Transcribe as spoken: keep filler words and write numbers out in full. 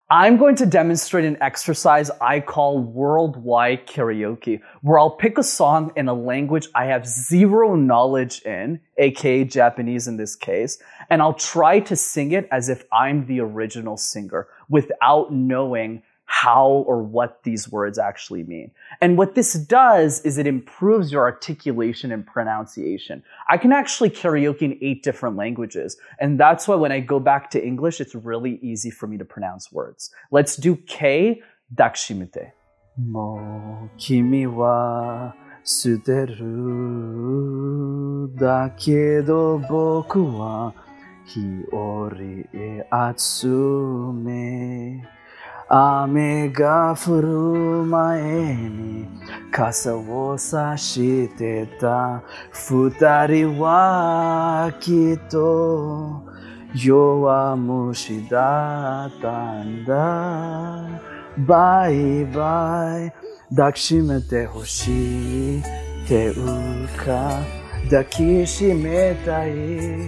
I'm going to demonstrate an exercise I call worldwide karaoke, where I'll pick a song in a language I have zero knowledge in, aka Japanese in this case, and I'll try to sing it as if I'm the original singer without knowing how or what these words actually mean. And what this does is it improves your articulation and pronunciation. I can actually karaoke in eight different languages, and that's why when I go back to English, it's really easy for me to pronounce words. Let's do K, dakshimute. Mo kimi wa suteru dakedo boku wa hiori e atsume. 雨が降る前に傘を差してた二人はきっと弱虫だったんだバイバイ抱きしめてほしいっていうか抱きしめたい